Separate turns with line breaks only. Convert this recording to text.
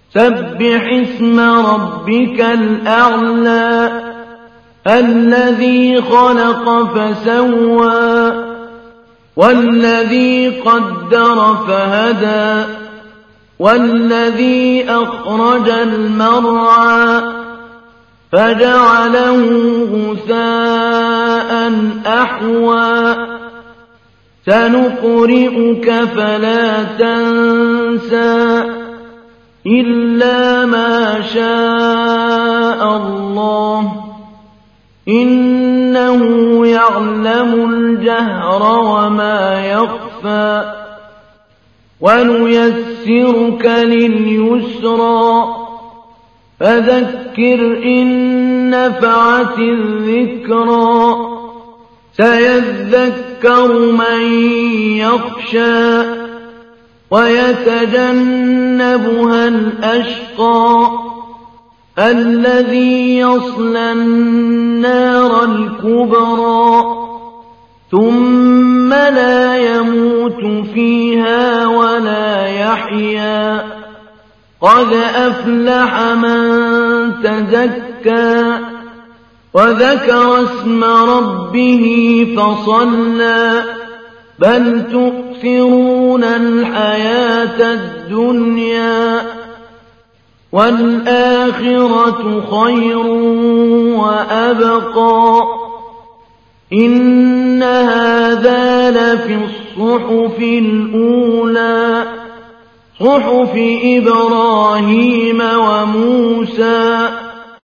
سبح اسم ربك الأعلى الذي خلق فسوى والذي قدر فهدى والذي أخرج المرعى فجعله غثاء أحوى سنقرئك فلا تنسى إلا ما شاء الله إنه يعلم الجهر وما يخفى ونيسرك لليسرى فذكر إن نفعت الذكرى سيذكر من يخشى ويتجنبها الأشقى الذي يصلى النار الكبرى ثم لا يموت فيها ولا يحيا قد أفلح من تزكى وذكر اسم ربه فصلى بل تؤثرون الحياة الدنيا والآخرة خير وأبقى إن هذا لفي الصحف الأولى صحف إبراهيم وموسى